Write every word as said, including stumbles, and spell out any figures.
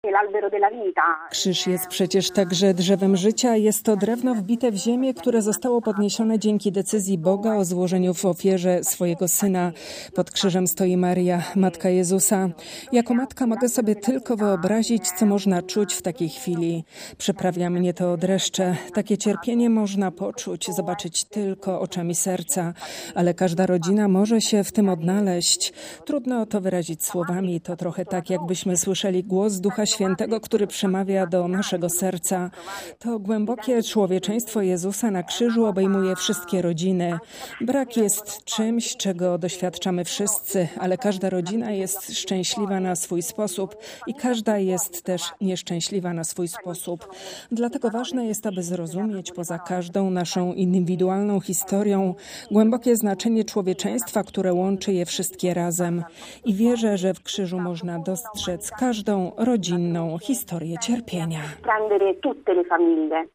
Krzyż jest przecież także drzewem życia. Jest to drewno wbite w ziemię, które zostało podniesione dzięki decyzji Boga o złożeniu w ofierze swojego Syna. Pod krzyżem stoi Maria, Matka Jezusa. Jako matka mogę sobie tylko wyobrazić, co można czuć w takiej chwili. Przyprawia mnie to dreszcze. Takie cierpienie można poczuć, zobaczyć tylko oczami serca, ale każda rodzina może się w tym odnaleźć. Trudno to wyrazić słowami. To trochę tak, jakbyśmy słyszeli głos Ducha Świętego, który przemawia do naszego serca. To głębokie człowieczeństwo Jezusa na krzyżu obejmuje wszystkie rodziny. Brak jest czymś, czego doświadczamy wszyscy, ale każda rodzina jest szczęśliwa na swój sposób i każda jest też nieszczęśliwa na swój sposób. Dlatego ważne jest, aby zrozumieć poza każdą naszą indywidualną historią głębokie znaczenie człowieczeństwa, które łączy je wszystkie razem. I wierzę, że w krzyżu można dostrzec każdą rodzinną historię cierpienia.